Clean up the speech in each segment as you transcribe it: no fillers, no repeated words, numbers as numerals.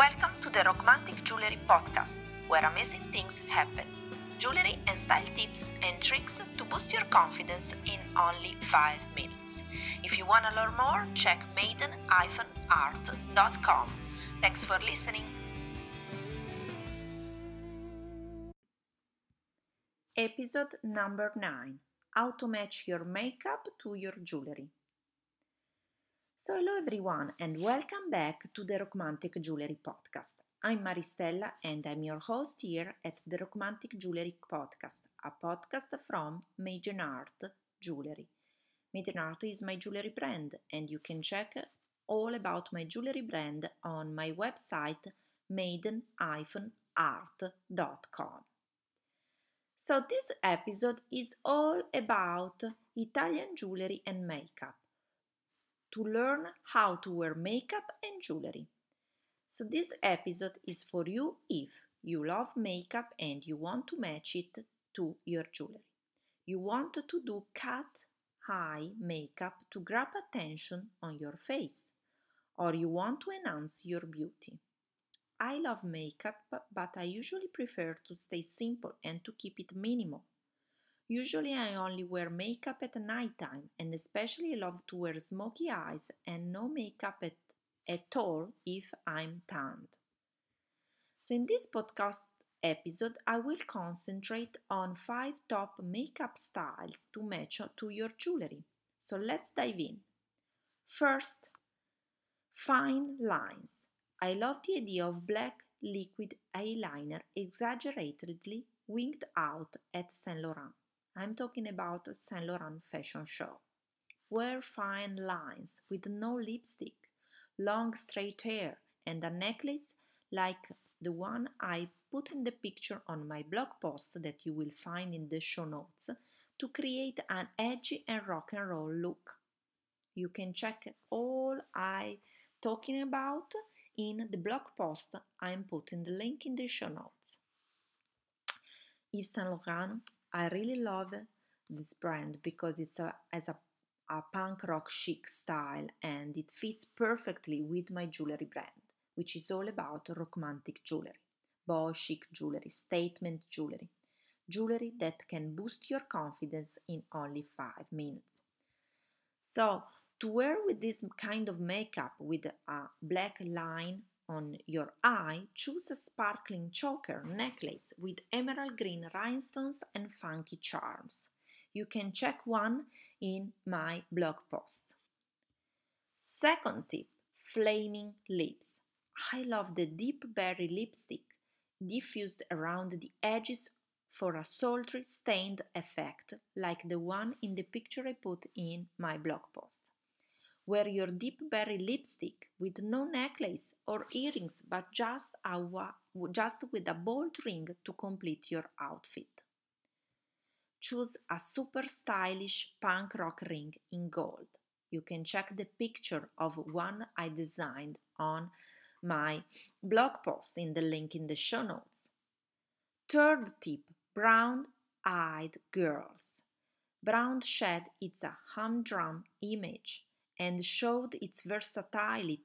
Welcome to the Romantic Jewelry Podcast, where amazing things happen. Jewelry and style tips and tricks to boost your confidence in only 5 minutes. If you want to learn more, check maiden-art.com. Thanks for listening. Episode number 9. How to match your makeup to your jewelry. So hello everyone and welcome back to the Romantic Jewelry Podcast. I'm Maristella and I'm your host here at the Romantic Jewelry Podcast, a podcast from Maiden Art Jewelry. Maiden Art is my jewelry brand and you can check all about my jewelry brand on my website maiden-art.com. So this episode is all about Italian jewelry and makeup, to learn how to wear makeup and jewelry. So this episode is for you if you love makeup and you want to match it to your jewelry. You want to do cat eye makeup to grab attention on your face, or you want to enhance your beauty. I love makeup, but I usually prefer to stay simple and to keep it minimal. Usually I only wear makeup at nighttime and especially I love to wear smoky eyes and no makeup at all if I'm tanned. So in this podcast episode I will concentrate on 5 top makeup styles to match to your jewelry. So let's dive in. First, fine lines. I love the idea of black liquid eyeliner exaggeratedly winged out at Saint Laurent. I'm talking about Saint Laurent fashion show. Wear fine lines with no lipstick, long straight hair, and a necklace like the one I put in the picture on my blog post that you will find in the show notes to create an edgy and rock and roll look. You can check all I talking about in the blog post I'm putting the link in the show notes. Yves Saint Laurent, I really love this brand because it's a punk rock chic style and it fits perfectly with my jewelry brand, which is all about romantic jewelry, boho chic jewelry, statement jewelry, jewelry that can boost your confidence in only 5 minutes. So, to wear with this kind of makeup with a black line on your eye, choose a sparkling choker necklace with emerald green rhinestones and funky charms. You can check one in my blog post. Second tip, flaming lips. I love the deep berry lipstick diffused around the edges for a sultry stained effect like the one in the picture I put in my blog post. Wear your deep berry lipstick with no necklace or earrings but just with a bold ring to complete your outfit. Choose a super stylish punk rock ring in gold. You can check the picture of one I designed on my blog post in the link in the show notes. Third tip, brown-eyed girls. Brown shed its a humdrum image and showed its versatility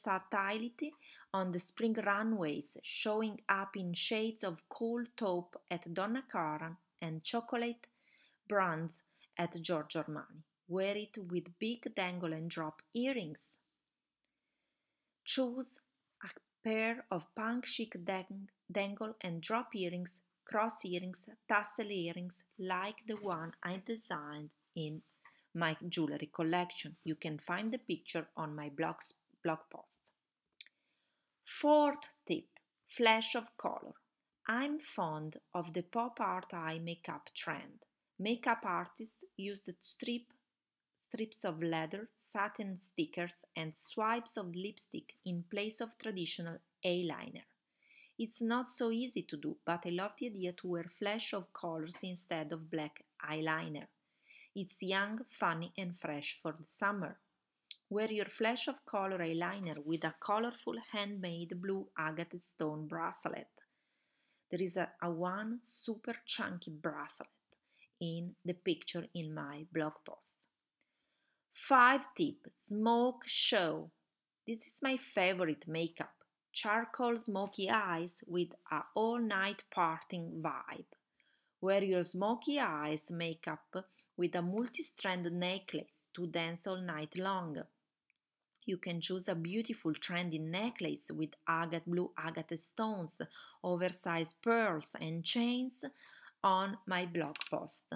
on the spring runways, showing up in shades of cool taupe at Donna Karan and chocolate bronze at Giorgio Armani. Wear it with big dangle and drop earrings. Choose a pair of punk chic dangle and drop earrings, cross earrings, tassel earrings like the one I designed in my jewelry collection. You can find the picture on my blog post. Fourth tip, flash of color. I'm fond of the pop art eye makeup trend. Makeup artists used strips of leather, satin stickers, and swipes of lipstick in place of traditional eyeliner. It's not so easy to do, but I love the idea to wear flash of colors instead of black eyeliner. It's young, funny, and fresh for the summer. Wear your flash of color eyeliner with a colorful handmade blue agate stone bracelet. There is a one super chunky bracelet in the picture in my blog post. 5 tip, smoke show. This is my favorite makeup. charcoal smoky eyes with a all-night parting vibe. Wear your smoky eyes makeup with a multi-strand necklace to dance all night long. You can choose a beautiful trendy necklace with blue agate stones, oversized pearls and chains on my blog post.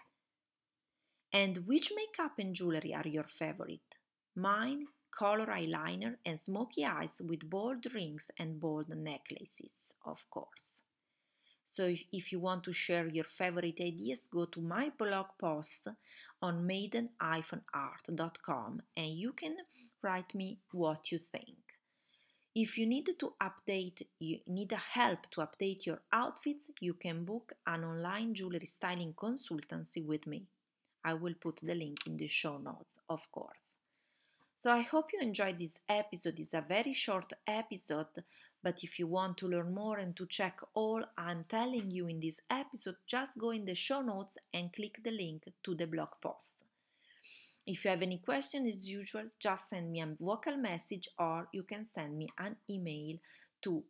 And which makeup and jewelry are your favorite? Mine, color eyeliner and smoky eyes with bold rings and bold necklaces, of course. So if you want to share your favorite ideas, go to my blog post on maiden-art.com and you can write me what you think. If you need help to update your outfits, you can book an online jewelry styling consultancy with me. I will put the link in the show notes, of course. So I hope you enjoyed this episode. It's a very short episode, but if you want to learn more and to check all I'm telling you in this episode, just go in the show notes and click the link to the blog post. If you have any question, as usual, just send me a vocal message or you can send me an email to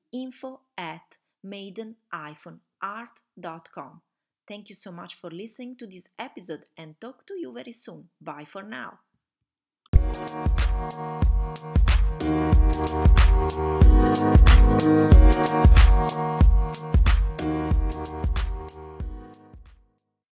info@maiden-art.com. Thank you so much for listening to this episode and talk to you very soon. Bye for now.